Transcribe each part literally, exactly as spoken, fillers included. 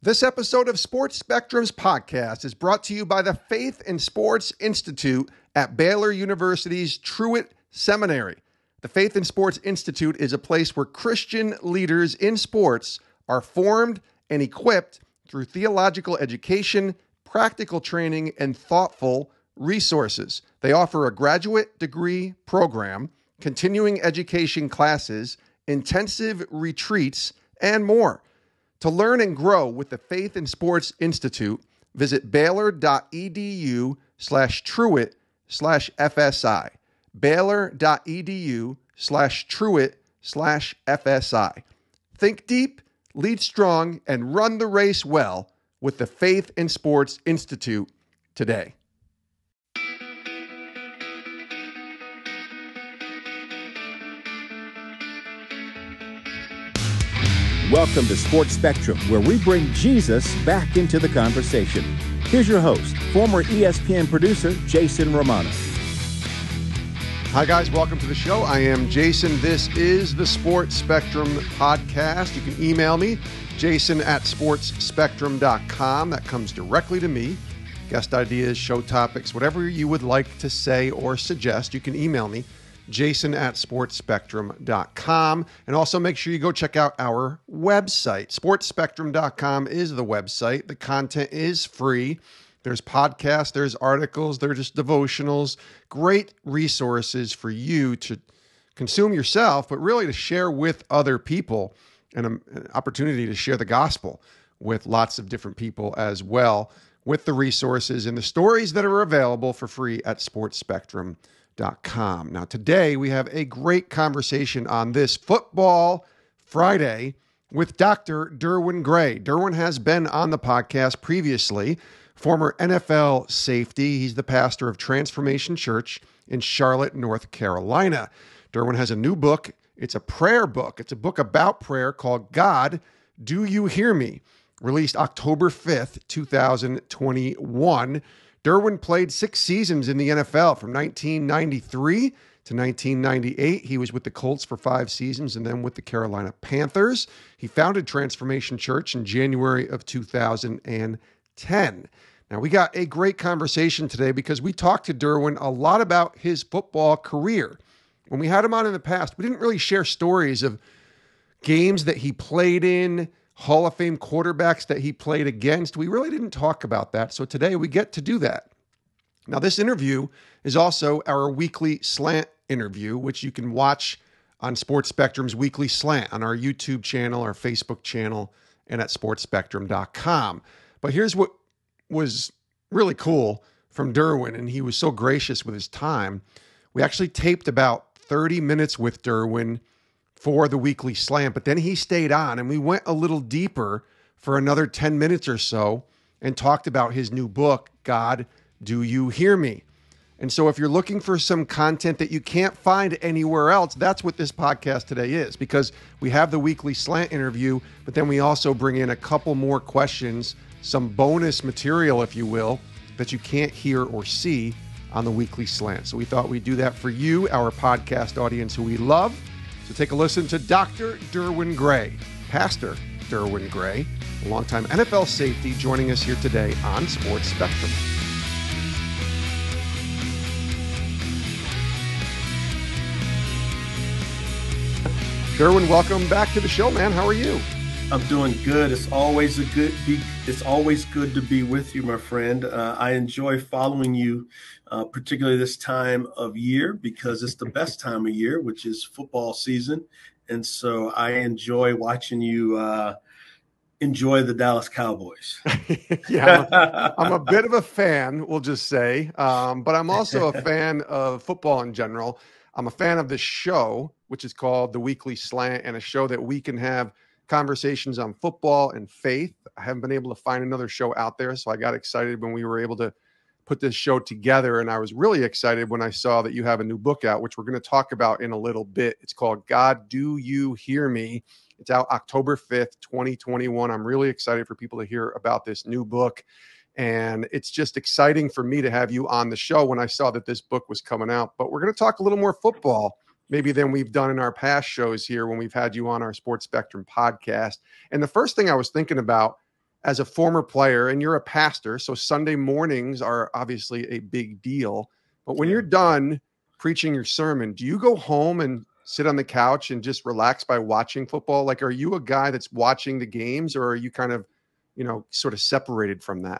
This episode of Sports Spectrum's podcast is brought to you by the Faith in Sports Institute at Baylor University's Truett Seminary. The Faith in Sports Institute is a place where Christian leaders in sports are formed and equipped through theological education, practical training, and thoughtful resources. They offer a graduate degree program, continuing education classes, intensive retreats, and more. To learn and grow with the Faith in Sports Institute, visit baylor.edu slash truett slash FSI. Baylor.edu slash truett slash FSI. Think deep, lead strong, and run the race well with the Faith in Sports Institute today. Welcome to Sports Spectrum, where we bring Jesus back into the conversation. Here's your host, former E S P N producer, Jason Romano. Hi, guys. Welcome to the show. I am Jason. This is the Sports Spectrum podcast. You can email me, jason at sports spectrum dot com. That comes directly to me. Guest ideas, show topics, whatever you would like to say or suggest, you can email me, jason at sports spectrum dot com. And also make sure you go check out our website. sports spectrum dot com is the website. The content is free. There's podcasts, there's articles, there's just devotionals, great resources for you to consume yourself, but really to share with other people, and an opportunity to share the gospel with lots of different people as well, with the resources and the stories that are available for free at sports spectrum dot com. Now, today we have a great conversation on this Football Friday with Doctor Derwin Gray. Derwin has been on the podcast previously, former N F L safety. He's the pastor of Transformation Church in Charlotte, North Carolina. Derwin has a new book. It's a prayer book. It's a book about prayer called God, Do You Hear Me? Released October fifth, two thousand twenty-one. Derwin played six seasons in the N F L from nineteen ninety-three to nineteen ninety-eight. He was with the Colts for five seasons and then with the Carolina Panthers. He founded Transformation Church in January of two thousand ten. Now, we got a great conversation today because we talked to Derwin a lot about his football career. When we had him on in the past, we didn't really share stories of games that he played in, Hall of Fame quarterbacks that he played against. We really didn't talk about that. So today we get to do that. Now, this interview is also our weekly slant interview, which you can watch on Sports Spectrum's Weekly Slant on our YouTube channel, our Facebook channel, and at sports spectrum dot com. But here's what was really cool from Derwin, and he was so gracious with his time. We actually taped about thirty minutes with Derwin for the Weekly Slant, but then he stayed on and we went a little deeper for another ten minutes or so and talked about his new book, God, Do You Hear Me? And so if you're looking for some content that you can't find anywhere else, that's what this podcast today is, because we have the Weekly Slant interview, but then we also bring in a couple more questions, some bonus material, if you will, that you can't hear or see on the Weekly Slant. So we thought we'd do that for you, our podcast audience who we love. So take a listen to Doctor Derwin Gray, Pastor Derwin Gray, a longtime N F L safety, joining us here today on Sports Spectrum. Derwin, welcome back to the show, man. How are you? I'm doing good. It's always a good be. It's always good to be with you, my friend. Uh, I enjoy following you, uh, particularly this time of year, because it's the best time of year, which is football season, and so I enjoy watching you uh, enjoy the Dallas Cowboys. yeah, I'm a, I'm a bit of a fan, we'll just say, um, but I'm also a fan of football in general. I'm a fan of this show, which is called The Weekly Slant, and a show that we can have conversations on football and faith. I haven't been able to find another show out there, so I got excited when we were able to put this show together, and I was really excited when I saw that you have a new book out, which we're going to talk about in a little bit. It's called God, Do You Hear Me? It's out October fifth, twenty twenty-one. I'm really excited for people to hear about this new book, and it's just exciting for me to have you on the show when I saw that this book was coming out. But we're going to talk a little more football maybe than we've done in our past shows here when we've had you on our Sports Spectrum podcast. And the first thing I was thinking about as a former player, and you're a pastor, so Sunday mornings are obviously a big deal. But when Yeah. you're done preaching your sermon, do you go home and sit on the couch and just relax by watching football? Like, are you a guy that's watching the games, or are you kind of, you know, sort of separated from that?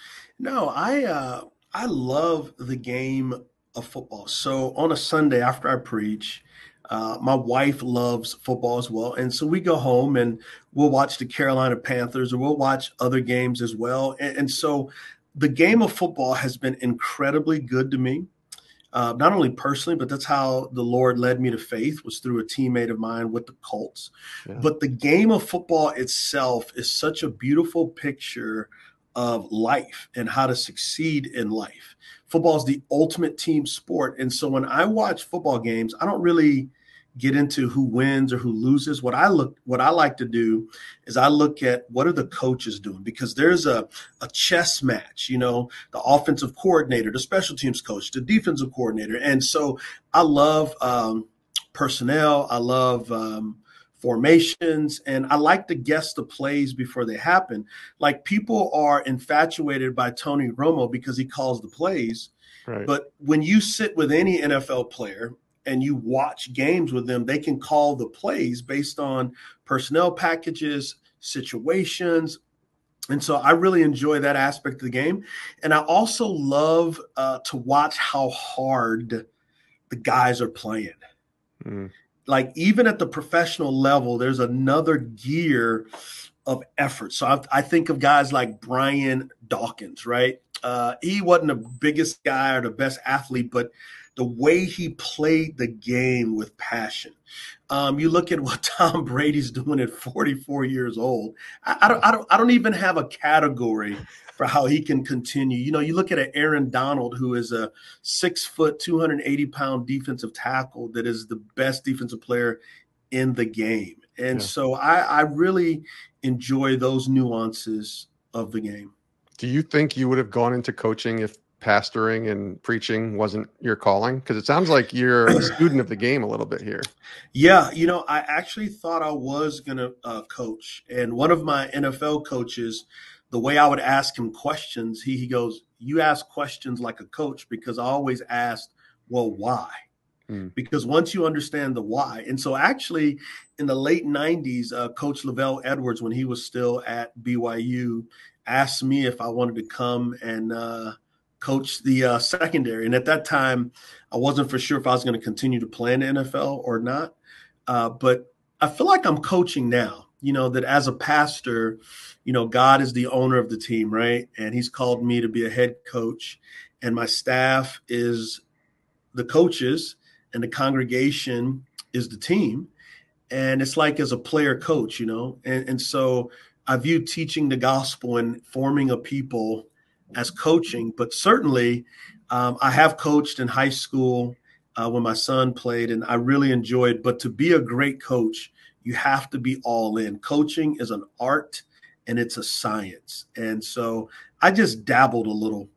No, I uh, I love the game of football. So on a Sunday after I preach, uh, my wife loves football as well, and so we go home and we'll watch the Carolina Panthers, or we'll watch other games as well. And, and so the game of football has been incredibly good to me. Uh, not only personally, but that's how the Lord led me to faith, was through a teammate of mine with the Colts. Yeah. But the game of football itself is such a beautiful picture of life and how to succeed in life. Football is the ultimate team sport. And so when I watch football games, I don't really get into who wins or who loses. What I look, what I like to do is I look at what are the coaches doing, because there's a, a chess match, you know, the offensive coordinator, the special teams coach, the defensive coordinator. And so I love um, personnel. I love um, formations, and I like to guess the plays before they happen. Like, people are infatuated by Tony Romo because he calls the plays. Right. But when you sit with any N F L player and you watch games with them, they can call the plays based on personnel packages, situations. And so I really enjoy that aspect of the game. And I also love uh, to watch how hard the guys are playing. Mm. Like, even at the professional level, there's another gear of effort. So I, I think of guys like Brian Dawkins, right? Uh, he wasn't the biggest guy or the best athlete, but the way he played the game with passion. Um, you look at what Tom Brady's doing at forty-four years old. I, I don't, I don't, I don't even have a category for how he can continue. You know, you look at an Aaron Donald, who is a six foot, two hundred eighty pound defensive tackle that is the best defensive player in the game. And Yeah. so I, I really enjoy those nuances of the game. Do you think you would have gone into coaching if pastoring and preaching wasn't your calling? Because it sounds like you're a student of the game a little bit here. Yeah, you know, I actually thought I was going to uh, coach. And one of my N F L coaches, the way I would ask him questions, he, he goes, you ask questions like a coach, because I always asked, well, why? Mm. Because once you understand the why. And so actually in the late nineties, uh, Coach Lavelle Edwards, when he was still at B Y U, asked me if I wanted to come and uh, coach the uh, secondary. And at that time, I wasn't for sure if I was going to continue to play in the N F L or not. Uh, but I feel like I'm coaching now, you know, that as a pastor, you know, God is the owner of the team, right? And he's called me to be a head coach, and my staff is the coaches, and the congregation is the team. And it's like as a player coach, you know, and, and so I view teaching the gospel and forming a people as coaching. But certainly um, I have coached in high school uh, when my son played, and I really enjoyed. But to be a great coach, you have to be all in. Coaching is an art and it's a science. And so I just dabbled a little.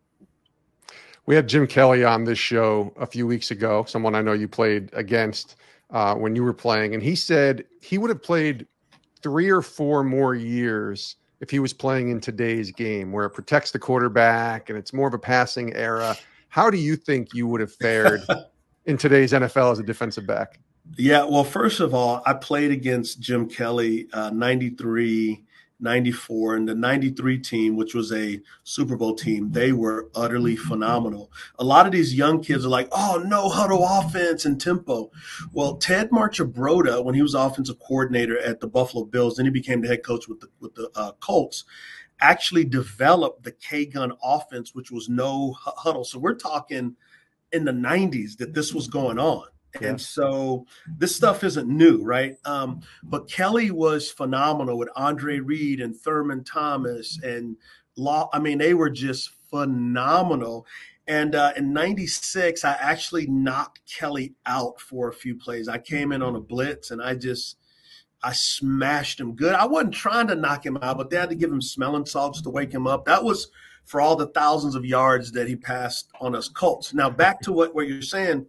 We had Jim Kelly on this show a few weeks ago, someone I know you played against uh, when you were playing. And he said he would have played three or four more years if he was playing in today's game, where it protects the quarterback and it's more of a passing era. How do you think you would have fared in today's N F L as a defensive back? Yeah, well, first of all, I played against Jim Kelly, uh, ninety-three, ninety-four, and the ninety-three team, which was a Super Bowl team. They were utterly phenomenal. A lot of these young kids are like, oh, no huddle offense and tempo. Well, Ted Marchibroda, when he was offensive coordinator at the Buffalo Bills, then he became the head coach with the, with the uh, Colts, actually developed the K-gun offense, which was no huddle. So we're talking in the nineties that this was going on. Yeah. And so this stuff isn't new, right? Um, but Kelly was phenomenal with Andre Reed and Thurman Thomas and Law. I mean, they were just phenomenal. And uh, in ninety-six, I actually knocked Kelly out for a few plays. I came in on a blitz and I just, I smashed him good. I wasn't trying to knock him out, but they had to give him smelling salts to wake him up. That was for all the thousands of yards that he passed on us Colts. Now, back to what, what you're saying.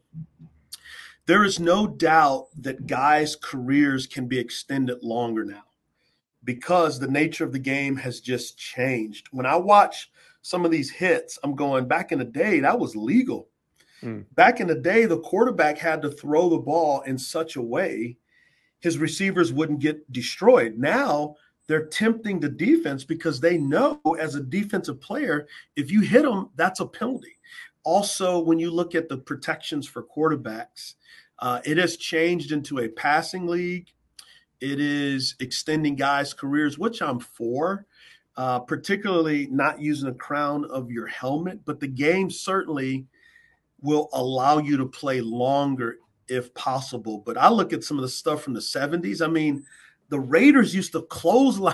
There is no doubt that guys' careers can be extended longer now. because the nature of the game has just changed. When I watch some of these hits, I'm going, back in the day, that was legal. Mm. Back in the day, the quarterback had to throw the ball in such a way his receivers wouldn't get destroyed. Now they're tempting the defense because they know as a defensive player, if you hit them, that's a penalty. Also, when you look at the protections for quarterbacks, uh, it has changed into a passing league. It is extending guys' careers, which I'm for, uh, particularly not using the crown of your helmet. But the game certainly will allow you to play longer if possible. But I look at some of the stuff from the seventies. I mean, the Raiders used to clothesline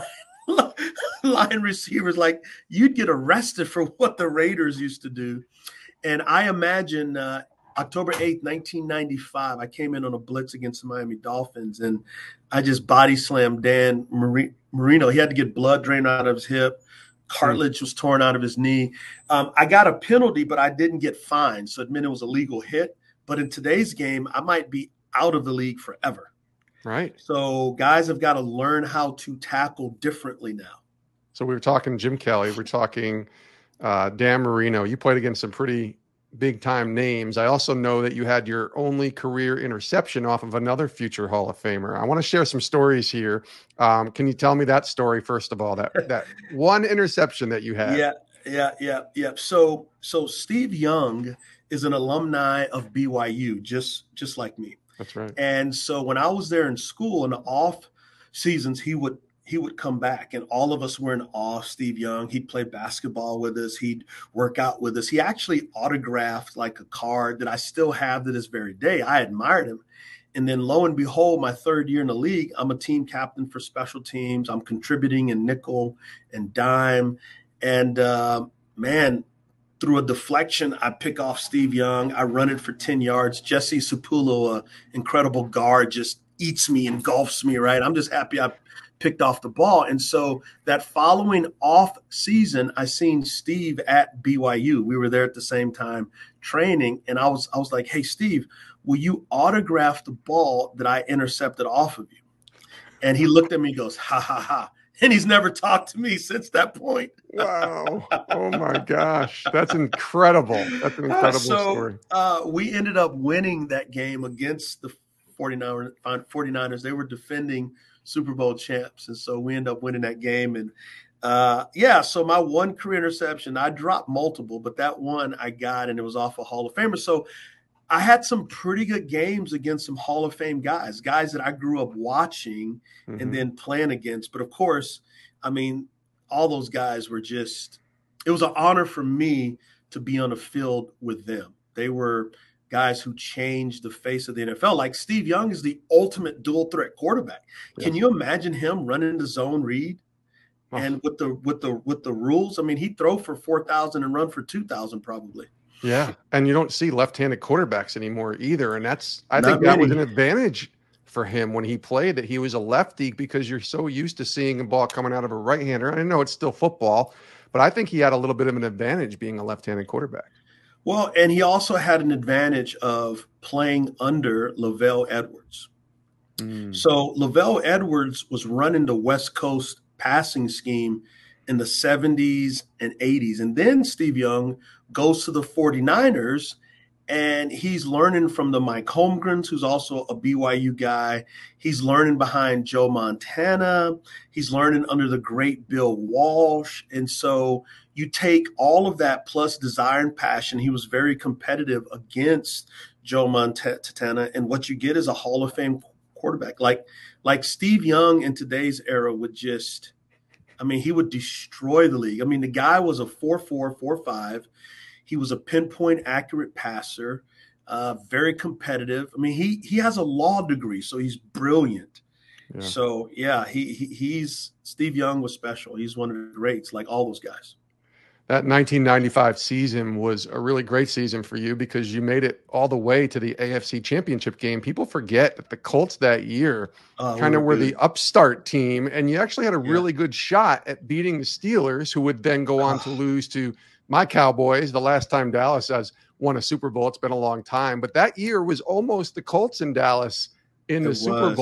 line receivers. Like, you'd get arrested for what the Raiders used to do. And I imagine uh, October eighth, nineteen ninety-five, I came in on a blitz against the Miami Dolphins, and I just body slammed Dan Marino. He had to get blood drained out of his hip. Cartilage was torn out of his knee. Um, I got a penalty, but I didn't get fined, so it meant it was a legal hit. But in today's game, I might be out of the league forever. Right. So guys have got to learn how to tackle differently now. So we were talking Jim Kelly. We're talking uh, Dan Marino. You played against some pretty big-time names. I also know that you had your only career interception off of another future Hall of Famer. I want to share some stories here. Um, can you tell me that story, first of all, that that one interception that you had? Yeah, yeah, yeah, yeah. So, so Steve Young is an alumni of B Y U, just just like me. That's right. And so when I was there in school in the off seasons, he would he would come back, and all of us were in awe of Steve Young. He'd play basketball with us. He'd work out with us. He actually autographed like a card that I still have to this very day. I admired him. And then lo and behold, my third year in the league, I'm a team captain for special teams. I'm contributing in nickel and dime. And uh, man, through a deflection, I pick off Steve Young. I run it for ten yards. Jesse Sapulo, an incredible guard, just eats me, engulfs me, right? I'm just happy I picked off the ball. And so that following off season, I seen Steve at B Y U. We were there at the same time training. And I was, I was like, hey, Steve, will you autograph the ball that I intercepted off of you? And he looked at me and goes, ha, ha, ha. And he's never talked to me since that point. Wow. Oh, my gosh. That's incredible. That's an incredible uh, so, story. Uh, we ended up winning that game against the forty-niners. They were defending Super Bowl champs. And so we ended up winning that game. And, uh, yeah, so my one career interception, I dropped multiple, but that one I got, and it was off a Hall of Famer. So I had some pretty good games against some Hall of Fame guys, guys that I grew up watching mm-hmm. and then playing against. But, of course, I mean, all those guys were just – it was an honor for me to be on the field with them. They were guys who changed the face of the N F L. Like Steve Young is the ultimate dual-threat quarterback. Yeah. Can you imagine him running the zone read? Oh. And with the with the with the rules, I mean, he'd throw for four thousand and run for two thousand probably. Yeah, and you don't see left-handed quarterbacks anymore either, and that's I Not think that many. was an advantage for him when he played, that he was a lefty, because you're so used to seeing a ball coming out of a right-hander. I know it's still football, but I think he had a little bit of an advantage being a left-handed quarterback. Well, and he also had an advantage of playing under LaVell Edwards. Mm. So LaVell Edwards was running the West Coast passing scheme in the seventies and eighties. And then Steve Young goes to the forty-niners, and he's learning from the Mike Holmgrens, who's also a B Y U guy. He's learning behind Joe Montana. He's learning under the great Bill Walsh. And so you take all of that plus desire and passion. He was very competitive against Joe Montana, and what you get is a Hall of Fame quarterback. Like, like Steve Young in today's era would just – I mean, he would destroy the league. I mean, the guy was a four four, four five. He was a pinpoint accurate passer, uh, very competitive. I mean, he he has a law degree, so he's brilliant. Yeah. So, yeah, he, he he's – Steve Young was special. He's one of the greats, like all those guys. That nineteen ninety-five season was a really great season for you because you made it all the way to the A F C Championship game. People forget that the Colts that year uh, kind of were the upstart team, and you actually had a yeah. really good shot at beating the Steelers, who would then go on to lose to my Cowboys. The last time Dallas has won a Super Bowl, it's been a long time. But that year was almost the Colts in Dallas in the it Super was. Bowl.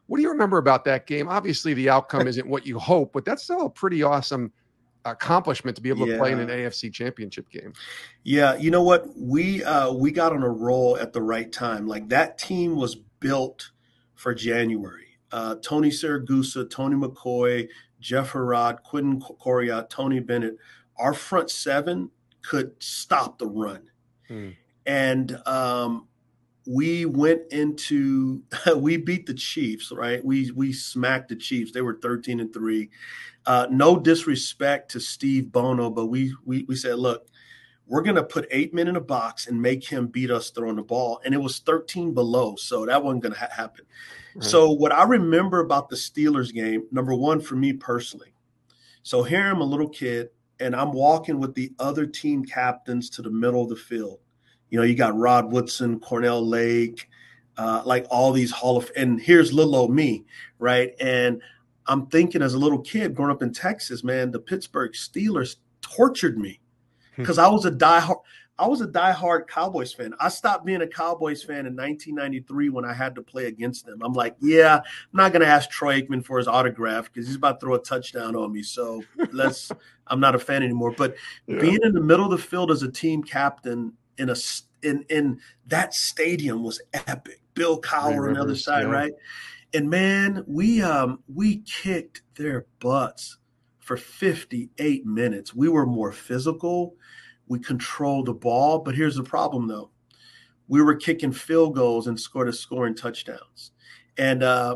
What do you remember about that game? Obviously, the outcome isn't what you hope, but that's still a pretty awesome accomplishment to be able yeah. to play in an A F C championship game. Yeah. You know what? We, uh, we got on a roll at the right time. Like that team was built for January. Uh, Tony Siragusa, Tony McCoy, Jeff Herrod, Quentin Coriat, Tony Bennett, our front seven could stop the run. Hmm. And, um, we went into, we beat the Chiefs, right? We we smacked the Chiefs. They were thirteen and three. Uh, no disrespect to Steve Bono, but we we we said, look, we're going to put eight men in a box and make him beat us throwing the ball. And it was thirteen below, so that wasn't going to ha- happen. Right. So what I remember about the Steelers game, number one for me personally, so here I'm a little kid, and I'm walking with the other team captains to the middle of the field. You know, you got Rod Woodson, Cornell Lake, uh, like all these Hall of – and here's little old me, right? And I'm thinking as a little kid growing up in Texas, man, the Pittsburgh Steelers tortured me because I was a diehard – I was a diehard Cowboys fan. I stopped being a Cowboys fan in nineteen ninety-three when I had to play against them. I'm like, yeah, I'm not going to ask Troy Aikman for his autograph because he's about to throw a touchdown on me. So let's – I'm not a fan anymore. But yeah. being in the middle of the field as a team captain – in a in in that stadium was epic. Bill Cowher on the other side, yeah. right? And man, we um we kicked their butts for fifty-eight minutes. We were more physical. We controlled the ball, but here's the problem though. We were kicking field goals and scored a scoring touchdowns. And uh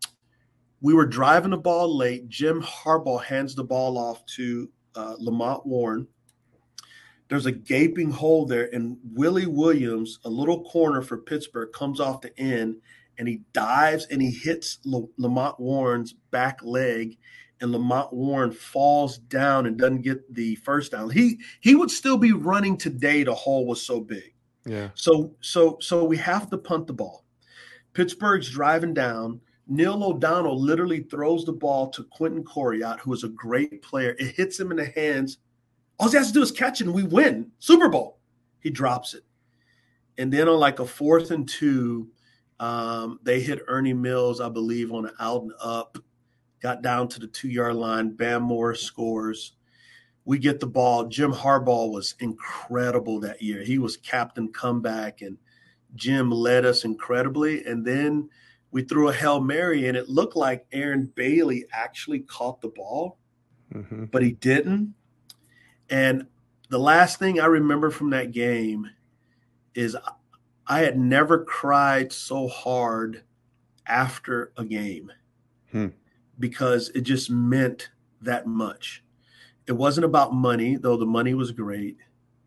we were driving the ball late. Jim Harbaugh hands the ball off to uh, Lamont Warren. There's a gaping hole there, and Willie Williams, a little corner for Pittsburgh, comes off the end, and he dives and he hits L- Lamont Warren's back leg, and Lamont Warren falls down and doesn't get the first down. He he would still be running today. The hole was so big. Yeah. So so so we have to punt the ball. Pittsburgh's driving down. Neil O'Donnell literally throws the ball to Quentin Coriat, who is a great player. It hits him in the hands. All he has to do is catch it and we win. Super Bowl. He drops it. And then on like a fourth and two, um, they hit Ernie Mills, I believe, on an out and up. Got down to the two-yard line. Bam Morris scores. We get the ball. Jim Harbaugh was incredible that year. He was captain comeback, and Jim led us incredibly. And then we threw a Hail Mary, and it looked like Aaron Bailey actually caught the ball, mm-hmm. but he didn't. And the last thing I remember from that game is I had never cried so hard after a game hmm. because it just meant that much. It wasn't about money, though the money was great.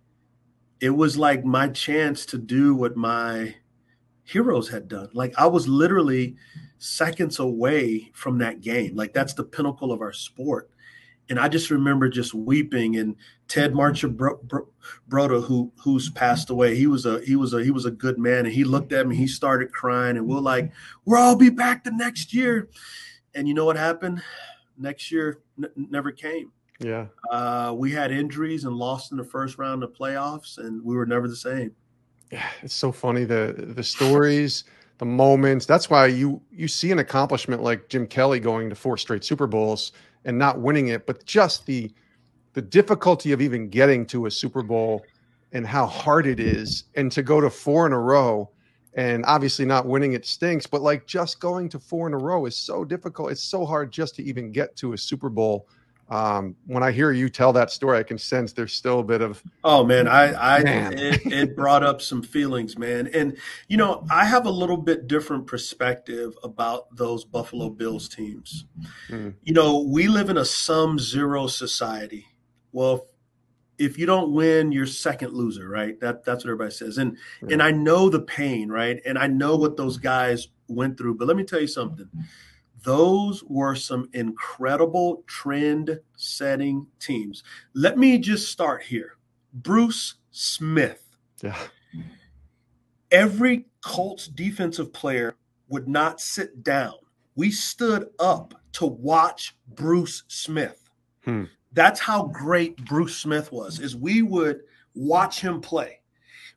It was like my chance to do what my heroes had done. Like I was literally seconds away from that game. Like that's the pinnacle of our sport. And I just remember just weeping. And Ted Marchibroda, who who's passed away, he was a he was a he was a good man. And he looked at me, he started crying, and we're like, "We'll all be back the next year." And you know what happened? Next year n- never came. Yeah, uh, we had injuries and lost in the first round of playoffs, and we were never the same. Yeah, it's so funny the the stories, the moments. That's why you you see an accomplishment like Jim Kelly going to four straight Super Bowls and not winning it, but just the the difficulty of even getting to a Super Bowl and how hard it is, and to go to four in a row, and obviously not winning it stinks, but like just going to four in a row is so difficult. It's so hard just to even get to a Super Bowl. Um, when I hear you tell that story, I can sense there's still a bit of, oh man, I, I, man. It, it brought up some feelings, man. And, you know, I have a little bit different perspective about those Buffalo Bills teams. Mm. You know, we live in a sum zero society. Well, if you don't win, you're second loser, right? That that's what everybody says. And, yeah. and I know the pain, right? And I know what those guys went through, but let me tell you something. Those were some incredible trend-setting teams. Let me just start here. Bruce Smith. Yeah. Every Colts defensive player would not sit down. We stood up to watch Bruce Smith. Hmm. That's how great Bruce Smith was, is we would watch him play.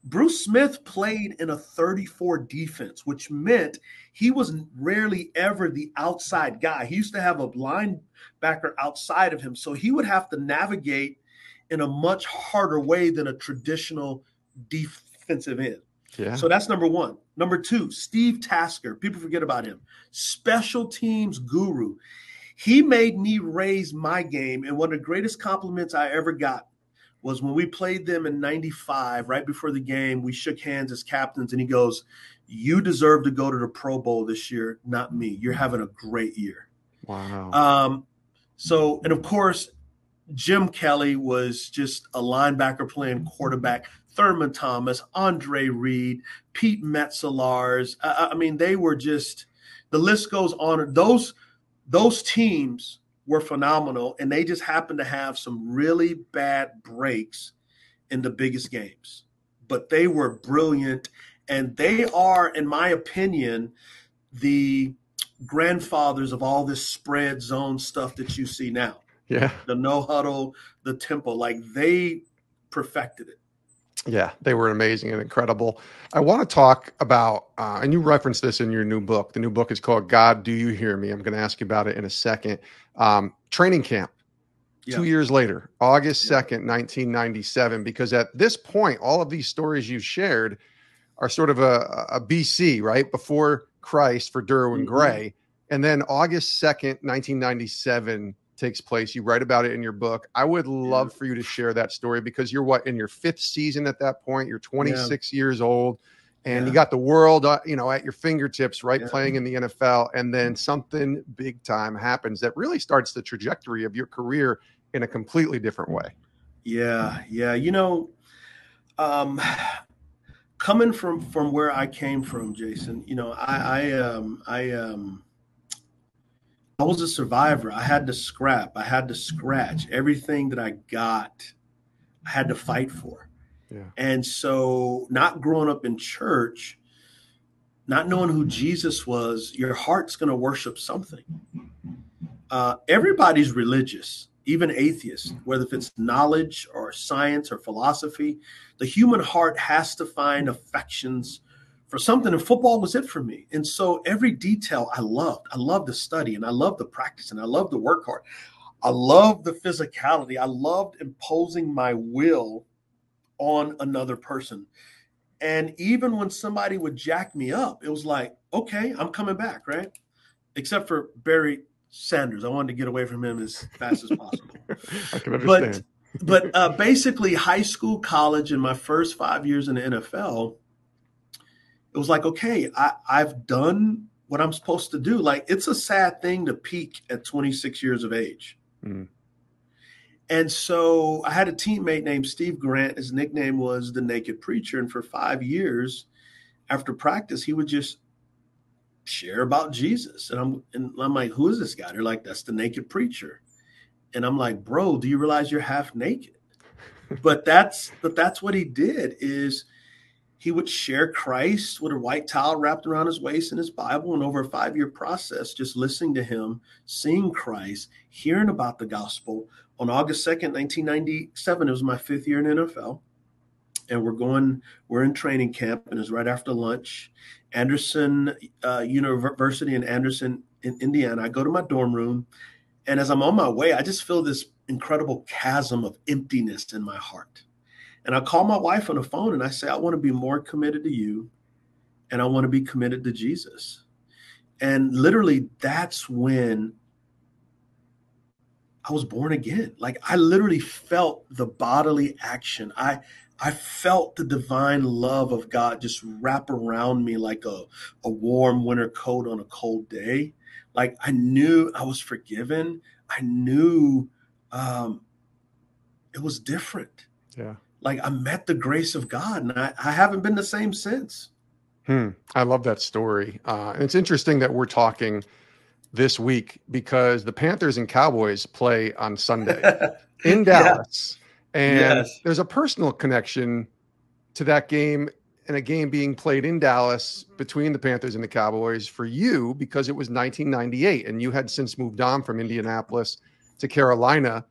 Bruce Smith played in a thirty-four defense, which meant he was rarely ever the outside guy. He used to have a linebacker outside of him, so he would have to navigate in a much harder way than a traditional defensive end. Yeah. So that's number one. Number two, Steve Tasker. People forget about him. Special teams guru. He made me raise my game, and one of the greatest compliments I ever got was when we played them in ninety-five, right before the game, we shook hands as captains, and he goes, "You deserve to go to the Pro Bowl this year, not me. You're having a great year." Wow. Um, so, and of course, Jim Kelly was just a linebacker playing quarterback. Thurman Thomas, Andre Reed, Pete Metzelaars. I, I mean, they were just, the list goes on. Those, those teams were phenomenal, and they just happened to have some really bad breaks in the biggest games. But they were brilliant, and they are, in my opinion, the grandfathers of all this spread zone stuff that you see now. Yeah. The no huddle, the tempo, like they perfected it. Yeah, they were amazing and incredible. I want to talk about, uh, and you referenced this in your new book. The new book is called God, Do You Hear Me? I'm going to ask you about it in a second. Um, training camp, Yeah. two years later, August second, nineteen ninety-seven, because at this point, all of these stories you shared are sort of a, a B C, right? Before Christ for Derwin Mm-hmm. Gray. And then August second, nineteen ninety-seven takes place. You write about it in your book. I would love Yeah. for you to share that story, because you're what, in your fifth season at that point? You're twenty-six yeah. years old, and yeah. you got the world, uh, you know, at your fingertips, right? Yeah. Playing in the N F L, and then something big time happens that really starts the trajectory of your career in a completely different way. Yeah, yeah. You know, um, coming from from where I came from, Jason, you know, I, I, um, I, um. I was a survivor. I had to scrap. I had to scratch. Everything that I got, I had to fight for. Yeah. And so not growing up in church, not knowing who Jesus was, your heart's going to worship something. Uh, everybody's religious, even atheists, whether if it's knowledge or science or philosophy. The human heart has to find affections for something, and football was it for me. And so every detail I loved. I loved the study, and I loved the practice, and I loved the work hard. I loved the physicality. I loved imposing my will on another person. And even when somebody would jack me up, it was like, okay, I'm coming back, right? Except for Barry Sanders. I wanted to get away from him as fast as possible. I can understand. But, but uh, basically high school, college, and my first five years in the N F L, it was like, okay, I, I've done what I'm supposed to do. Like, it's a sad thing to peak at twenty-six years of age. Mm. And so I had a teammate named Steve Grant. His nickname was the Naked Preacher. And for five years after practice, he would just share about Jesus. And I'm, and I'm like, who is this guy? They're like, that's the Naked Preacher. And I'm like, bro, do you realize you're half naked? But that's, but that's what he did is he would share Christ with a white towel wrapped around his waist in his Bible. And over a five-year process, just listening to him, seeing Christ, hearing about the gospel. On August second, nineteen ninety-seven, it was my fifth year in the N F L. And we're going, we're in training camp, and it's right after lunch. Anderson uh, University in Anderson, in Indiana. I go to my dorm room, and as I'm on my way, I just feel this incredible chasm of emptiness in my heart. And I call my wife on the phone and I say, I want to be more committed to you, and I want to be committed to Jesus. And literally that's when I was born again. Like, I literally felt the bodily action. I I felt the divine love of God just wrap around me like a, a warm winter coat on a cold day. Like, I knew I was forgiven. I knew um, it was different. Yeah. Like, I met the grace of God, and I, I haven't been the same since. Hmm. I love that story. Uh, and it's interesting that we're talking this week because the Panthers and Cowboys play on Sunday in Dallas. Yeah. And yes. there's a personal connection to that game, and a game being played in Dallas between the Panthers and the Cowboys for you because it was nineteen ninety-eight, and you had since moved on from Indianapolis to Carolina.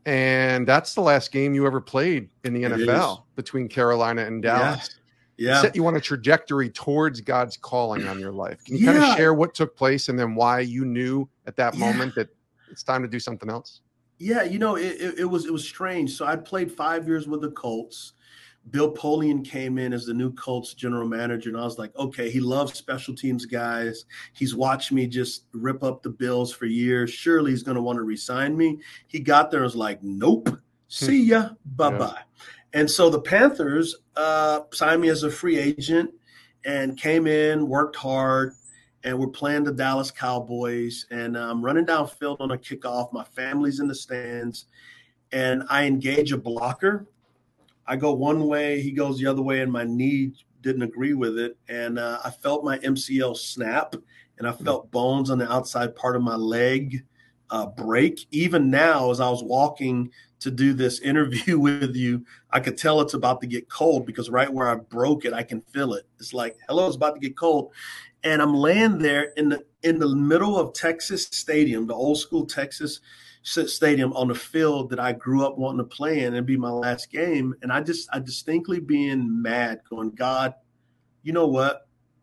And that's the last game you ever played in the N F L between Carolina and Dallas. Yeah. yeah. It set you on a trajectory towards God's calling on your life. Can you yeah. kind of share what took place and then why you knew at that yeah. moment that it's time to do something else? Yeah, you know, it, it, it was it was strange. So I'd played five years with the Colts. Bill Polian came in as the new Colts general manager, and I was like, okay, he loves special teams guys. He's watched me just rip up the Bills for years. Surely he's going to want to re-sign me. He got there and was like, nope, see ya, bye-bye. Yeah. And so the Panthers uh, signed me as a free agent and came in, worked hard, and we're playing the Dallas Cowboys. And I'm running downfield on a kickoff. My family's in the stands, and I engage a blocker. I go one way, he goes the other way, and my knee didn't agree with it. And uh, I felt my M C L snap, and I felt bones on the outside part of my leg uh, break. Even now, as I was walking to do this interview with you, I could tell it's about to get cold because right where I broke it, I can feel it. It's like, hello, it's about to get cold. And I'm laying there in the in the middle of Texas Stadium, the old school Texas Stadium, on the field that I grew up wanting to play in and be my last game. And I just, I distinctly being mad, going, God, you know what?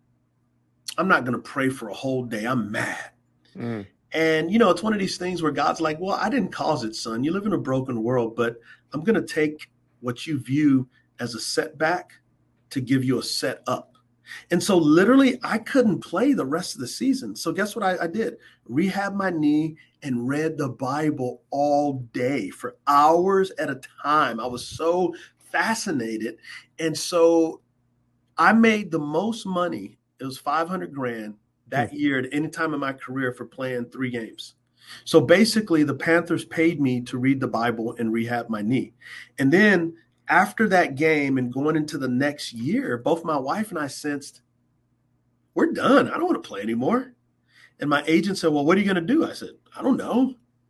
I'm not going to pray for a whole day. I'm mad. Mm. And, you know, it's one of these things where God's like, well, I didn't cause it, son. You live in a broken world, but I'm going to take what you view as a setback to give you a set up. And so literally I couldn't play the rest of the season. So guess what I, I did? Rehab my knee and read the Bible all day for hours at a time. I was so fascinated. And so I made the most money. It was five hundred grand that mm-hmm. year at any time in my career for playing three games. So basically the Panthers paid me to read the Bible and rehab my knee. And then after that game and going into the next year, both my wife and I sensed, we're done. I don't want to play anymore. And my agent said, well, what are you going to do? I said, I don't know.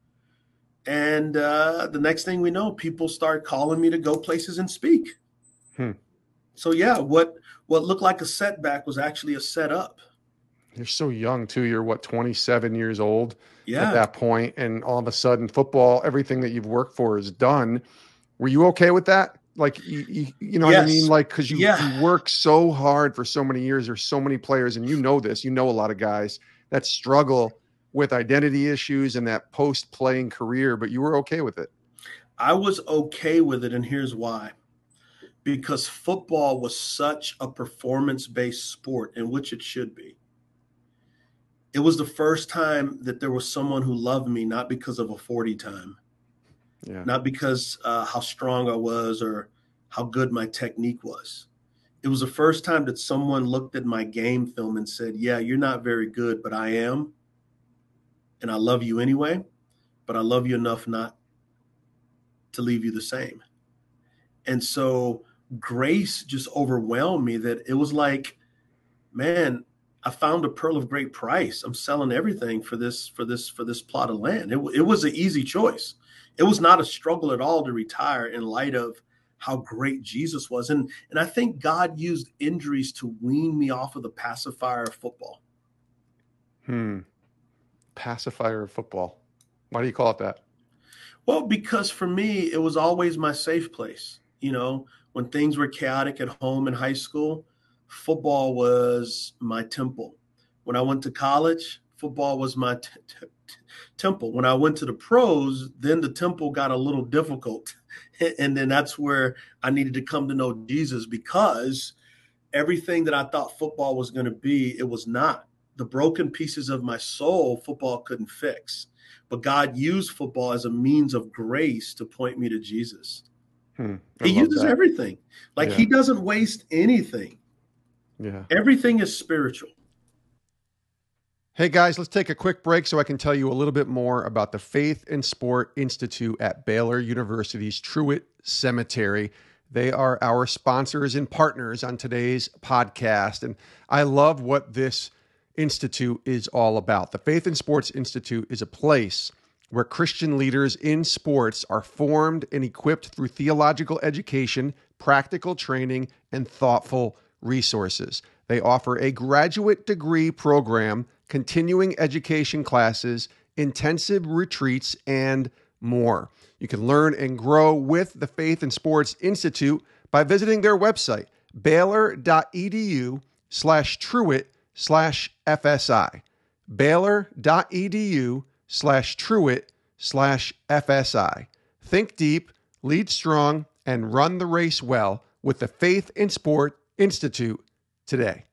And uh, the next thing we know, people start calling me to go places and speak. Hmm. So, yeah, what what looked like a setback was actually a setup. You're so young, too. You're, what, twenty-seven years old yeah. at that point, and all of a sudden football, everything that you've worked for is done. Were you okay with that? Like, you, you, you know yes. what I mean? Like, because you, yeah. you work so hard for so many years. There's so many players, and you know this. You know a lot of guys that struggle with identity issues and that post-playing career, but you were okay with it. I was okay with it, and here's why. Because football was such a performance-based sport, in which it should be. It was the first time that there was someone who loved me, not because of a forty time. Yeah. Not because uh, how strong I was or how good my technique was. It was the first time that someone looked at my game film and said, yeah, you're not very good, but I am. And I love you anyway, but I love you enough not to leave you the same. And so grace just overwhelmed me that it was like, man, I found a pearl of great price. I'm selling everything for this, for this, for this plot of land. It, it was an easy choice. It was not a struggle at all to retire in light of how great Jesus was. And, and I think God used injuries to wean me off of the pacifier of football. Hmm. Pacifier of football. Why do you call it that? Well, because for me, it was always my safe place. You know, when things were chaotic at home in high school, football was my temple. When I went to college, football was my t- t- temple. When I went to the pros, then the temple got a little difficult. And then that's where I needed to come to know Jesus, because everything that I thought football was going to be, it was not. The broken pieces of my soul, football couldn't fix. But God used football as a means of grace to point me to Jesus. Hmm, he uses that. everything. Like yeah. He doesn't waste anything. Yeah. Everything is spiritual. Hey guys, let's take a quick break so I can tell you a little bit more about the Faith and Sport Institute at Baylor University's Truett Cemetery. They are our sponsors and partners on today's podcast. And I love what this institute is all about. The Faith and Sports Institute is a place where Christian leaders in sports are formed and equipped through theological education, practical training, and thoughtful resources. They offer a graduate degree program, continuing education classes, intensive retreats, and more. You can learn and grow with the Faith and Sports Institute by visiting their website, baylor.edu slash truett slash FSI. Baylor.edu slash truett slash FSI. Think deep, lead strong, and run the race well with the Faith and Sport Institute today.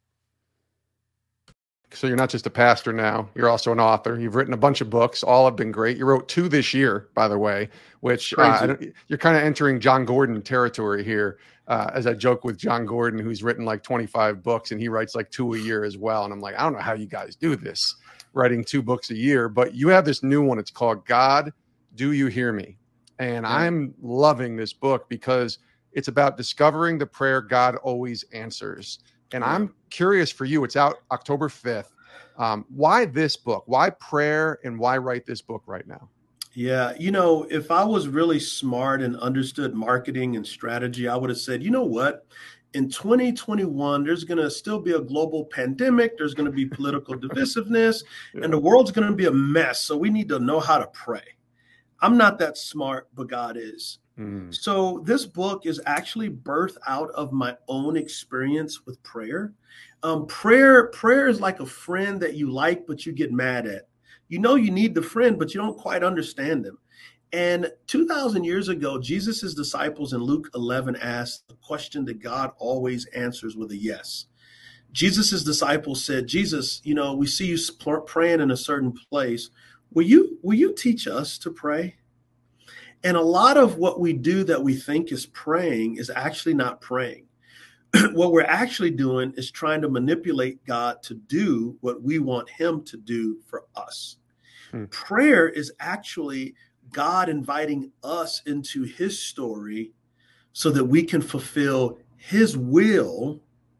So you're not just a pastor now, you're also an author. You've written a bunch of books. All have been great. You wrote two this year, by the way, which uh, I don't, you're kind of entering John Gordon territory here. Uh, as I joke with John Gordon, who's written like twenty-five books and he writes like two a year as well. And I'm like, I don't know how you guys do this, writing two books a year, but you have this new one. It's called God, Do You Hear Me? And yeah. I'm loving this book because it's about discovering the prayer God always answers. And yeah. I'm curious for you, it's out October fifth. Um, why this book? Why prayer, and why write this book right now? Yeah, you know, if I was really smart and understood marketing and strategy, I would have said, you know what? In twenty twenty-one, there's going to still be a global pandemic. There's going to be political divisiveness, yeah. and the world's going to be a mess. So we need to know how to pray. I'm not that smart, but God is. Mm. So this book is actually birthed out of my own experience with prayer. Um, prayer, prayer is like a friend that you like, but you get mad at. You know you need the friend, but you don't quite understand them. And two thousand years ago, Jesus' disciples in Luke eleven asked a question that God always answers with a yes. Jesus' disciples said, Jesus, you know, we see you praying in a certain place. Will you, will you teach us to pray? And a lot of what we do that we think is praying is actually not praying. What we're actually doing is trying to manipulate God to do what we want him to do for us. Hmm. Prayer is actually God inviting us into his story so that we can fulfill his will.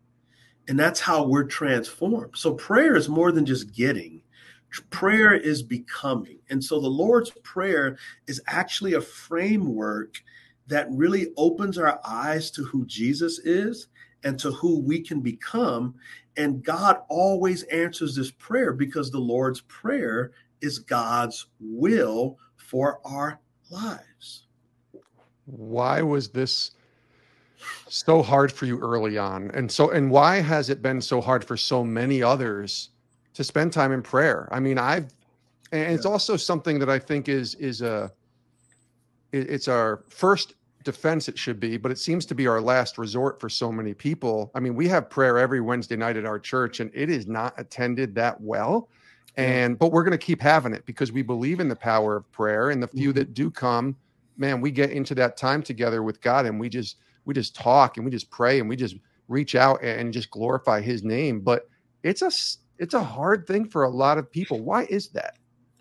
And that's how we're transformed. So prayer is more than just getting. Prayer is becoming. And so the Lord's Prayer is actually a framework that really opens our eyes to who Jesus is and to who we can become. And God always answers this prayer because the Lord's Prayer is God's will for our lives. Why was this so hard for you early on? And so, and why has it been so hard for so many others to spend time in prayer? I mean, I've, and yeah. it's also something that I think is, is a, it's our first defense, it should be, but it seems to be our last resort for so many people. I mean, we have prayer every Wednesday night at our church and it is not attended that well. And, yeah. but we're going to keep having it because we believe in the power of prayer, and the few mm-hmm. that do come, man, we get into that time together with God and we just, we just talk and we just pray and we just reach out and just glorify his name. But it's a, it's a hard thing for a lot of people. Why is that?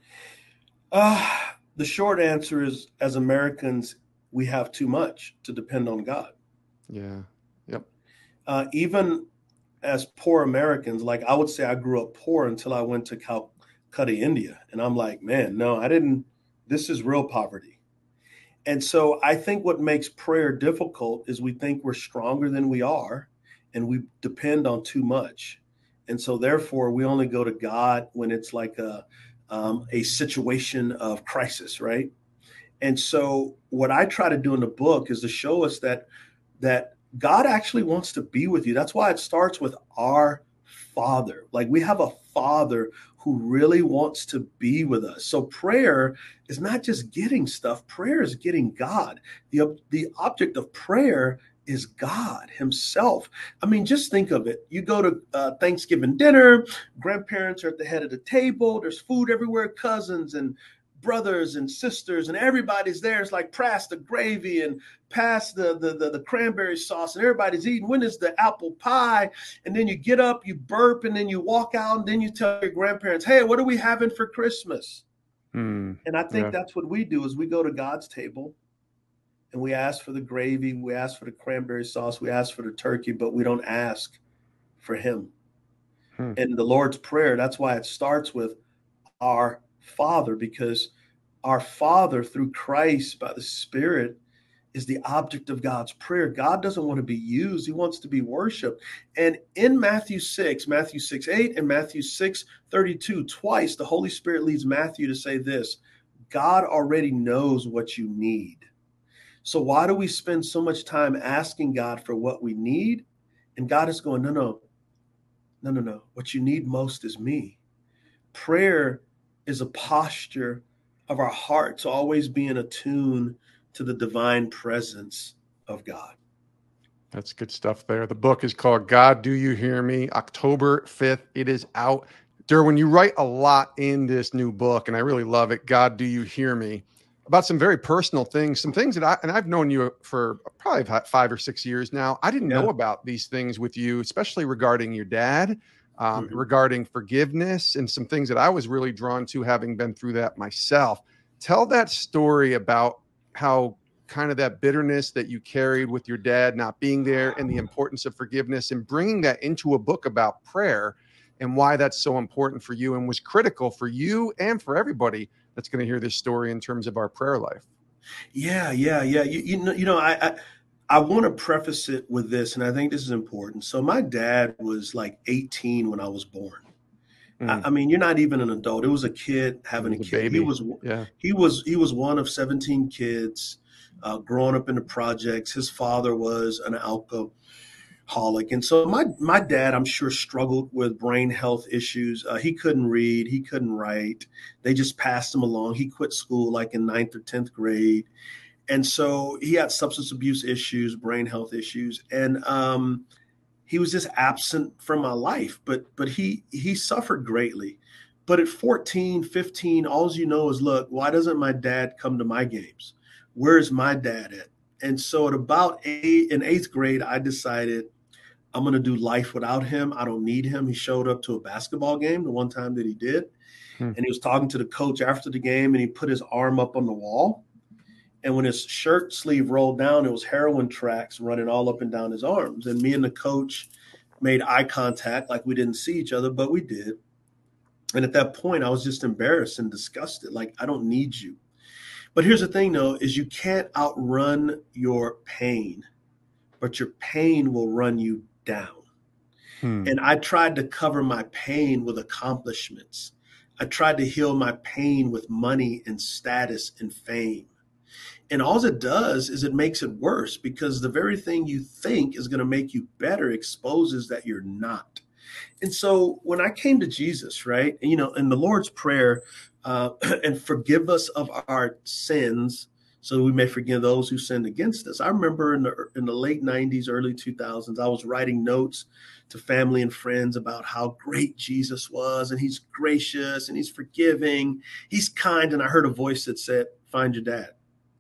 Uh, the short answer is, as Americans, we have too much to depend on God. Yeah. Yep. Uh, even as poor Americans, like I would say I grew up poor until I went to Calcutta, India. And I'm like, man, no, I didn't. This is real poverty. And so I think what makes prayer difficult is we think we're stronger than we are and we depend on too much. And so therefore we only go to God when it's like a, um, a situation of crisis, right? And so what I try to do in the book is to show us that, that God actually wants to be with you. That's why it starts with our Father. Like we have a Father who really wants to be with us. So prayer is not just getting stuff. Prayer is getting God. The, the object of prayer is God himself. I mean, just think of it. You go to uh, Thanksgiving dinner, grandparents are at the head of the table. There's food everywhere, cousins and brothers and sisters, and everybody's there. It's like pass the gravy and pass the, the, the, the cranberry sauce, and everybody's eating. When is the apple pie? And then you get up, you burp, and then you walk out, and then you tell your grandparents, hey, what are we having for Christmas? Mm, and I think yeah. that's what we do is we go to God's table and we ask for the gravy, we ask for the cranberry sauce, we ask for the turkey, but we don't ask for him. Hmm. And the Lord's Prayer, that's why it starts with our Father, because our Father through Christ by the Spirit is the object of God's prayer. God doesn't want to be used. He wants to be worshiped. And in Matthew six, Matthew six, eight and Matthew six, thirty-two, twice the Holy Spirit leads Matthew to say this, God already knows what you need. So why do we spend so much time asking God for what we need? And God is going, no, no, no, no, no. What you need most is me. Prayer is a posture of our heart to always be in attune to the divine presence of God. That's good stuff there. The book is called God, Do You Hear Me? October fifth. It is out. Derwin, you write a lot in this new book, and I really love it. God, Do You Hear Me? About some very personal things, some things that I, and I've known you for probably five or six years now. I didn't Yeah. know about these things with you, especially regarding your dad, um, Mhm. regarding forgiveness, and some things that I was really drawn to, having been through that myself. Tell that story about how kind of that bitterness that you carried with your dad not being there, and the importance of forgiveness, and bringing that into a book about prayer, and why that's so important for you and was critical for you and for everybody that's going to hear this story in terms of our prayer life. Yeah, yeah, yeah. You, you know, you know, I, I, I want to preface it with this, and I think this is important. So my dad was like eighteen when I was born. Mm. I, I mean, you're not even an adult. It was a kid having He was a a kid. He baby. was, Yeah. he was, he was one of seventeen kids, uh, growing up in the projects. His father was an alcoholic. And so my, my dad, I'm sure, struggled with brain health issues. Uh, he couldn't read. He couldn't write. They just passed him along. He quit school like in ninth or tenth grade. And so he had substance abuse issues, brain health issues. And um, he was just absent from my life, but but he he suffered greatly. But at fourteen, fifteen, all you know is, look, why doesn't my dad come to my games? Where's my dad at? And so at about eight, in eighth grade, I decided I'm going to do life without him. I don't need him. He showed up to a basketball game the one time that he did. Hmm. And he was talking to the coach after the game, and he put his arm up on the wall. And when his shirt sleeve rolled down, it was heroin tracks running all up and down his arms. And me and the coach made eye contact like we didn't see each other, but we did. And at that point, I was just embarrassed and disgusted. Like, I don't need you. But here's the thing, though, is you can't outrun your pain, but your pain will run you down. Hmm. And I tried to cover my pain with accomplishments. I tried to heal my pain with money and status and fame. And all it does is it makes it worse, because the very thing you think is going to make you better exposes that you're not. And so when I came to Jesus, right, and, you know, in the Lord's Prayer, uh, and forgive us of our sins so that we may forgive those who sinned against us. I remember in the in the late nineties, early two thousands, I was writing notes to family and friends about how great Jesus was, and he's gracious and he's forgiving, he's kind. And I heard a voice that said, find your dad.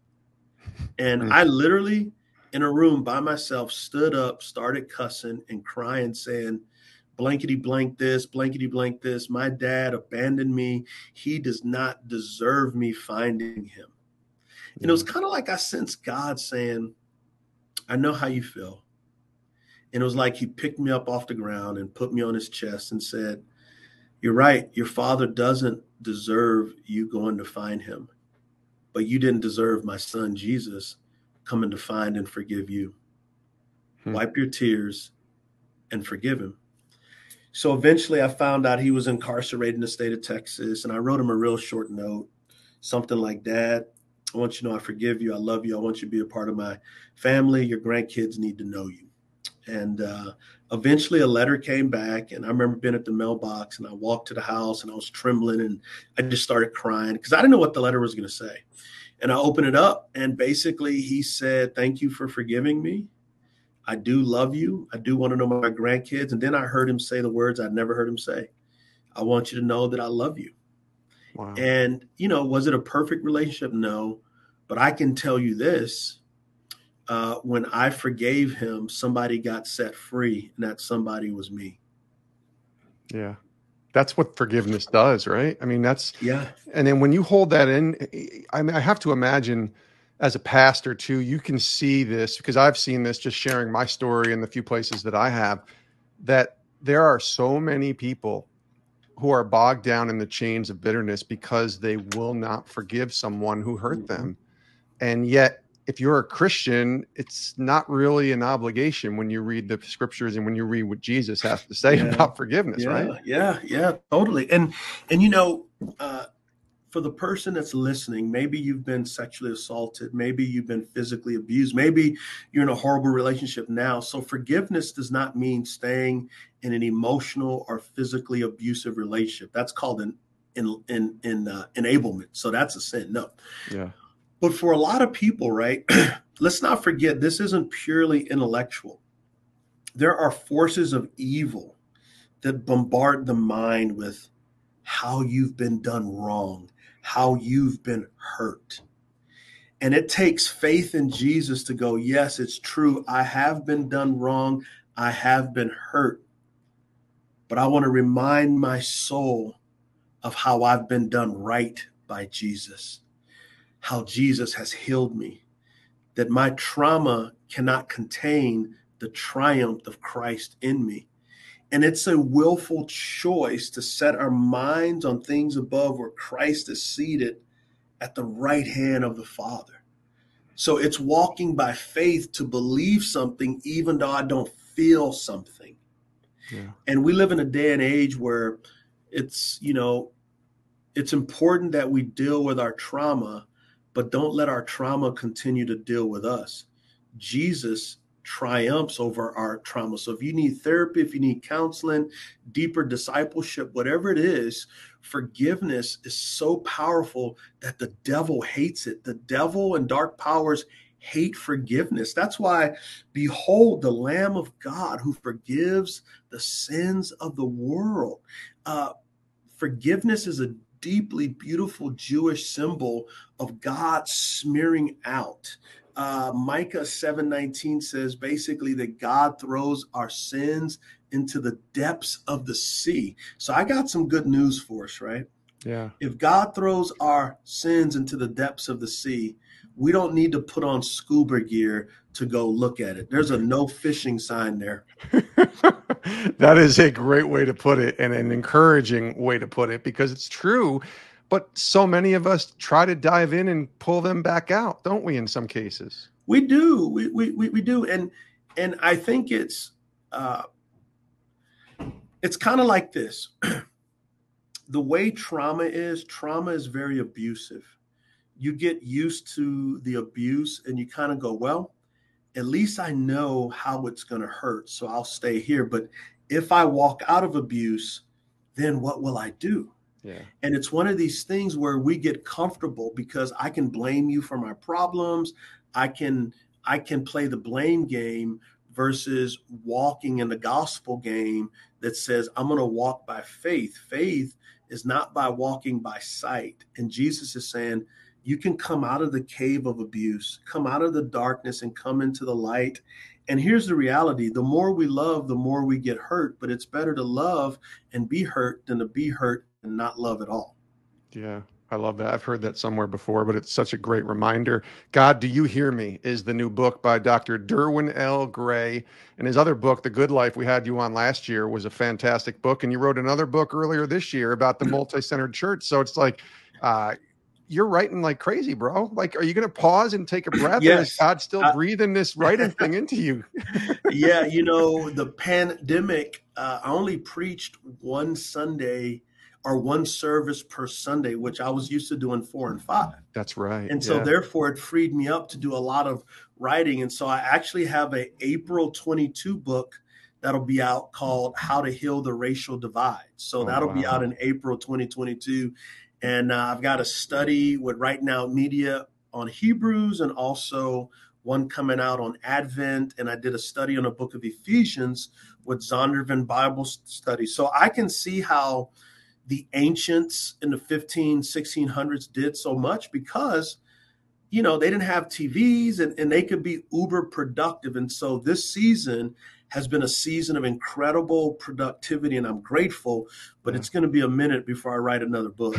And Mm. I literally, in a room by myself, stood up, started cussing and crying, saying, blankety blank this, blankety blank this. My dad abandoned me. He does not deserve me finding him. And it was kind of like I sensed God saying, I know how you feel. And it was like he picked me up off the ground and put me on his chest and said, you're right. Your father doesn't deserve you going to find him, but you didn't deserve my son, Jesus, coming to find and forgive you. Hmm. Wipe your tears and forgive him. So eventually I found out he was incarcerated in the state of Texas, and I wrote him a real short note, something like, Dad, I want you to know I forgive you. I love you. I want you to be a part of my family. Your grandkids need to know you. And uh, eventually a letter came back, and I remember being at the mailbox, and I walked to the house, and I was trembling, and I just started crying because I didn't know what the letter was going to say. And I opened it up, and basically he said, thank you for forgiving me. I do love you. I do want to know my grandkids. And then I heard him say the words I'd never heard him say. I want you to know that I love you. Wow. And, you know, was it a perfect relationship? No. But I can tell you this. Uh, when I forgave him, somebody got set free, and that somebody was me. Yeah. That's what forgiveness does, right? I mean, that's, yeah. And then when you hold that in, I mean, I have to imagine as a pastor too, you can see this, because I've seen this just sharing my story in the few places that I have, that there are so many people who are bogged down in the chains of bitterness because they will not forgive someone who hurt mm-hmm. them. And yet, if you're a Christian, it's not really an obligation when you read the scriptures and when you read what Jesus has to say yeah. about forgiveness, yeah, right? Yeah, yeah, totally. And, and, you know, uh, for the person that's listening, maybe you've been sexually assaulted, maybe you've been physically abused, maybe you're in a horrible relationship now. So forgiveness does not mean staying in an emotional or physically abusive relationship. That's called an in in, in uh, enablement. So that's a sin. No. Yeah. But for a lot of people, right, let's not forget, this isn't purely intellectual. There are forces of evil that bombard the mind with how you've been done wrong, how you've been hurt. And it takes faith in Jesus to go, yes, it's true. I have been done wrong. I have been hurt. But I want to remind my soul of how I've been done right by Jesus, how Jesus has healed me, that my trauma cannot contain the triumph of Christ in me. And it's a willful choice to set our minds on things above where Christ is seated at the right hand of the Father. So it's walking by faith to believe something, even though I don't feel something. Yeah. And we live in a day and age where it's, you know, it's important that we deal with our trauma, but don't let our trauma continue to deal with us. Jesus triumphs over our trauma. So if you need therapy, if you need counseling, deeper discipleship, whatever it is, forgiveness is so powerful that the devil hates it. The devil and dark powers hate forgiveness. That's why, behold, the Lamb of God who forgives the sins of the world. Uh, forgiveness is a deeply beautiful Jewish symbol of God smearing out. Uh, Micah seven nineteen says basically that God throws our sins into the depths of the sea. So I got some good news for us, right? Yeah. If God throws our sins into the depths of the sea, we don't need to put on scuba gear to go look at it. There's a no fishing sign there. That is a great way to put it, and an encouraging way to put it, because it's true. But so many of us try to dive in and pull them back out, don't we, in some cases? We do. We we we, we do. And and I think it's uh, it's kind of like this. The way trauma is, trauma is very abusive. You get used to the abuse and you kind of go, well, at least I know how it's going to hurt, so I'll stay here. But if I walk out of abuse, then what will I do? Yeah. And it's one of these things where we get comfortable because I can blame you for my problems. I can I can play the blame game versus walking in the gospel game that says I'm going to walk by faith. Faith is not by walking by sight. And Jesus is saying you can come out of the cave of abuse, come out of the darkness and come into the light. And here's the reality. The more we love, the more we get hurt. But it's better to love and be hurt than to be hurt and not love at all. Yeah, I love that. I've heard that somewhere before, but it's such a great reminder. God, Do You Hear Me is the new book by Doctor Derwin L. Gray. And his other book, The Good Life, we had you on last year, was a fantastic book. And you wrote another book earlier this year about the multi-centered church. So it's like, uh, you're writing like crazy, bro. Like, are you going to pause and take a breath? Yes. Or is God still uh, breathing this writing thing into you? Yeah, you know, the pandemic, uh, I only preached one Sunday or one service per Sunday, which I was used to doing four and five. That's right. And so yeah. therefore it freed me up to do a lot of writing. And so I actually have a April twenty-two book that'll be out called How to Heal the Racial Divide. So oh, that'll wow. be out in April twenty twenty-two. And uh, I've got a study with Right Now Media on Hebrews and also one coming out on Advent. And I did a study on the book of Ephesians with Zondervan Bible Study. So I can see how the ancients in the fifteen, sixteen hundreds did so much because, you know, they didn't have T Vs and, and they could be uber productive. And so this season has been a season of incredible productivity, and I'm grateful, but yeah. It's going to be a minute before I write another book.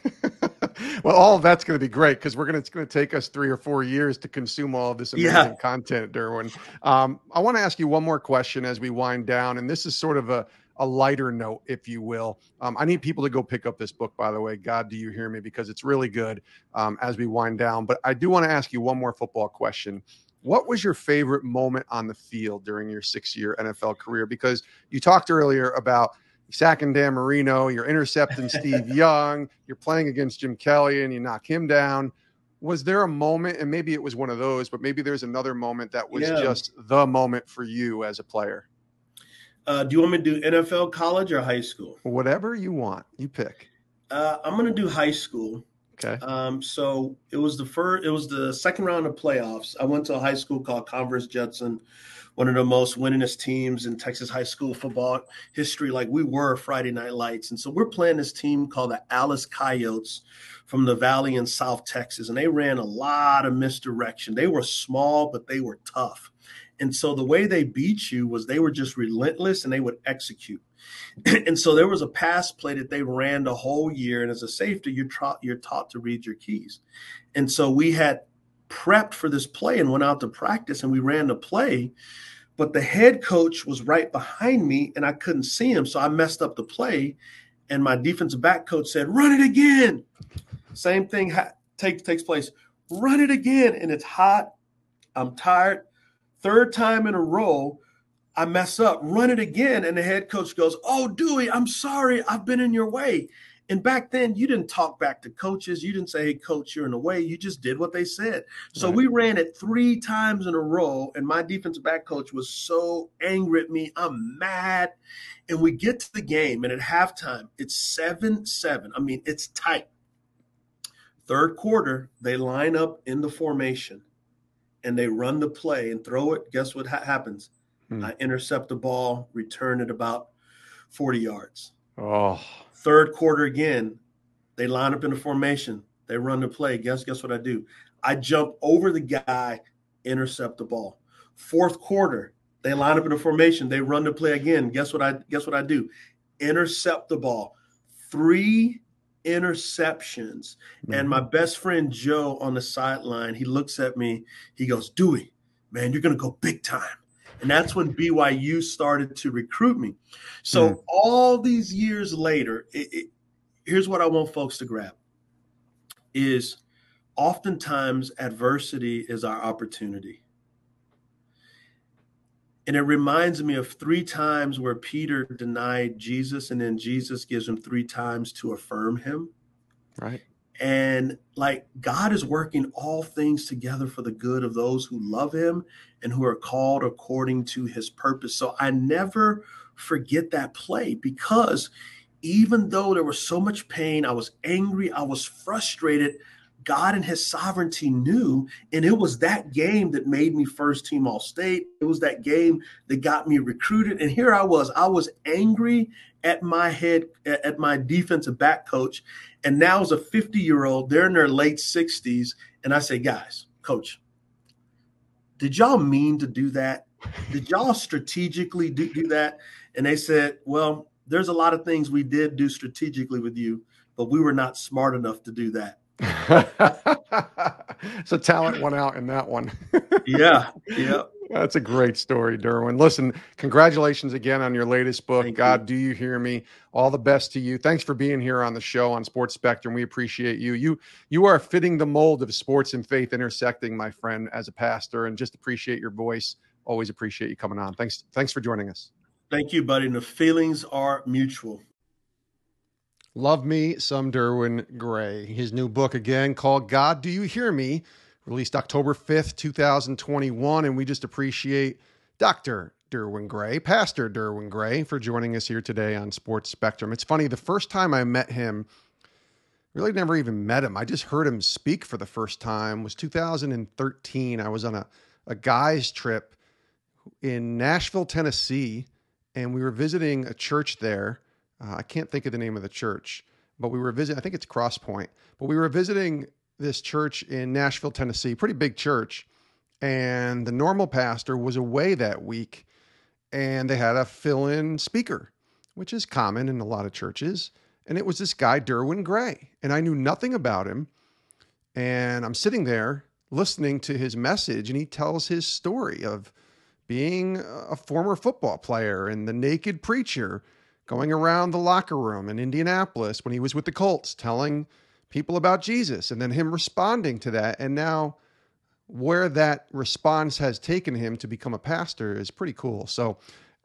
Well, all of that's going to be great because we're going to, it's going to take us three or four years to consume all of this amazing yeah. content, Derwin. Um, I want to ask you one more question as we wind down, and this is sort of a, a lighter note, if you will. Um, I need people to go pick up this book, by the way, God, Do You Hear Me? Because it's really good um, as we wind down. But I do want to ask you one more football question. What was your favorite moment on the field during your six-year N F L career? Because you talked earlier about sacking Dan Marino, you're intercepting Steve Young, you're playing against Jim Kelly and you knock him down. Was there a moment, and maybe it was one of those, but maybe there's another moment that was Yeah. just the moment for you as a player? Uh, do you want me to do N F L, college, or high school? Whatever you want, you pick. Uh, I'm going to do high school. Okay. Um, so it was the first, it was the second round of playoffs. I went to a high school called Converse Judson, one of the most winningest teams in Texas high school football history. Like, we were Friday Night Lights. And so we're playing this team called the Alice Coyotes from the Valley in South Texas. And they ran a lot of misdirection. They were small, but they were tough. And so the way they beat you was they were just relentless and they would execute. And so there was a pass play that they ran the whole year. And as a safety, you're, tra- you're taught to read your keys. And so we had prepped for this play and went out to practice and we ran the play. But the head coach was right behind me and I couldn't see him. So I messed up the play. And my defensive back coach said, "Run it again." Same thing ha- take, takes place. Run it again. And it's hot. I'm tired. Third time in a row, I mess up, run it again. And the head coach goes, "Oh, Dewey, I'm sorry. I've been in your way." And back then, you didn't talk back to coaches. You didn't say, "Hey, coach, you're in the way." You just did what they said. So Right. we ran it three times in a row. And my defensive back coach was so angry at me. I'm mad. And we get to the game. And at halftime, it's seven seven. I mean, it's tight. Third quarter, they line up in the formation. And they run the play and throw it. Guess what ha- happens? Hmm. I intercept the ball, return it about forty yards. Oh. Third quarter again, they line up in the formation. They run the play. Guess, guess what I do? I jump over the guy, intercept the ball. Fourth quarter, they line up in the formation. They run the play again. Guess what I guess what I do? Intercept the ball. Three interceptions. Mm-hmm. And my best friend Joe on the sideline, he looks at me, he goes, "Dewey, man, you're going to go big time." And that's when B Y U started to recruit me. So mm. all these years later, it, it, here's what I want folks to grab is oftentimes adversity is our opportunity. And it reminds me of three times where Peter denied Jesus, and then Jesus gives him three times to affirm him. Right. And like, God is working all things together for the good of those who love him and who are called according to his purpose. So I never forget that play, because even though there was so much pain, I was angry, I was frustrated, God in his sovereignty knew, and it was that game that made me first team All-State. It was that game that got me recruited. And here I was, I was angry at my head, at my defensive back coach. And now as a fifty-year-old, they're in their late sixties. And I say, "Guys, coach, did y'all mean to do that? Did y'all strategically do, do that?" And they said, "Well, there's a lot of things we did do strategically with you, but we were not smart enough to do that." So talent went out in that one. Yeah, yeah. That's a great story, Derwin. Listen, congratulations again on your latest book, Thank God, you. Do You Hear Me? All the best to you. Thanks for being here on the show on Sports Spectrum. We appreciate you. You you are fitting the mold of sports and faith intersecting, my friend, as a pastor, and just appreciate your voice. Always appreciate you coming on. Thanks, thanks for joining us. Thank you, buddy. And the feelings are mutual. Love me some Derwin Gray. His new book, again, called God, Do You Hear Me? Released October fifth, twenty twenty-one. And we just appreciate Doctor Derwin Gray, Pastor Derwin Gray, for joining us here today on Sports Spectrum. It's funny, the first time I met him, really never even met him. I just heard him speak for the first time, was two thousand thirteen. I was on a, a guy's trip in Nashville, Tennessee, and we were visiting a church there. Uh, I can't think of the name of the church, but we were visiting, I think it's Cross Point, but we were visiting this church in Nashville, Tennessee, pretty big church. And the normal pastor was away that week, and they had a fill-in speaker, which is common in a lot of churches. And it was this guy, Derwin Gray, and I knew nothing about him. And I'm sitting there listening to his message, and he tells his story of being a former football player and the naked preacher going around the locker room in Indianapolis when he was with the Colts, telling people about Jesus, and then him responding to that. And now where that response has taken him to become a pastor is pretty cool. So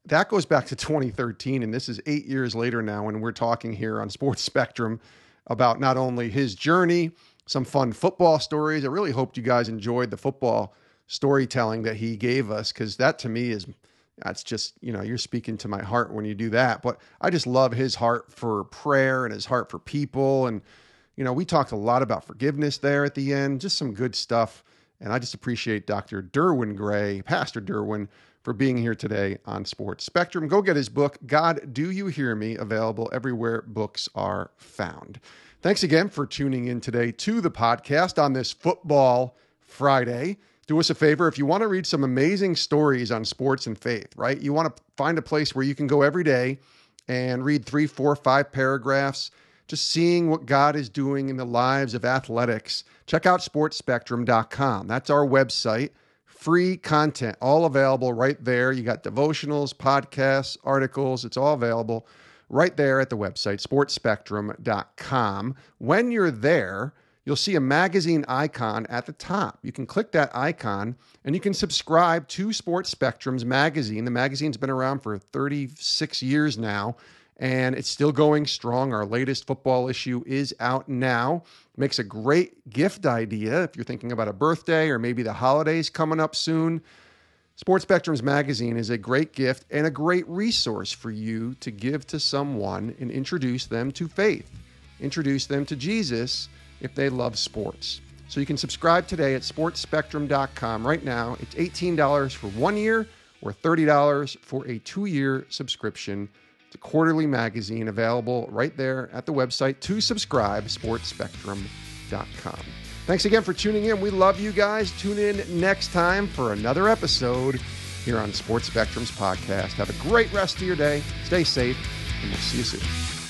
that goes back to twenty thirteen, and this is eight years later now when we're talking here on Sports Spectrum about not only his journey, some fun football stories. I really hoped you guys enjoyed the football storytelling that he gave us, because that to me is, that's just, you know, you're speaking to my heart when you do that. But I just love his heart for prayer and his heart for people. And, you know, we talked a lot about forgiveness there at the end, just some good stuff. And I just appreciate Doctor Derwin Gray, Pastor Derwin, for being here today on Sports Spectrum. Go get his book, God, Do You Hear Me? Available everywhere books are found. Thanks again for tuning in today to the podcast on this Football Friday. Do us a favor, if you want to read some amazing stories on sports and faith, right? You want to find a place where you can go every day and read three, four, five paragraphs, just seeing what God is doing in the lives of athletics. Check out sports spectrum dot com. That's our website. Free content, all available right there. You got devotionals, podcasts, articles. It's all available right there at the website, sports spectrum dot com. When you're there, you'll see a magazine icon at the top. You can click that icon and you can subscribe to Sports Spectrum's magazine. The magazine's been around for thirty-six years now, and it's still going strong. Our latest football issue is out now. Makes a great gift idea if you're thinking about a birthday or maybe the holidays coming up soon. Sports Spectrum's magazine is a great gift and a great resource for you to give to someone and introduce them to faith, introduce them to Jesus if they love sports. So you can subscribe today at sports spectrum dot com. Right now, it's eighteen dollars for one year or thirty dollars for a two-year subscription. It's a quarterly magazine available right there at the website to subscribe, sports spectrum dot com. Thanks again for tuning in. We love you guys. Tune in next time for another episode here on Sports Spectrum's podcast. Have a great rest of your day. Stay safe, and we'll see you soon.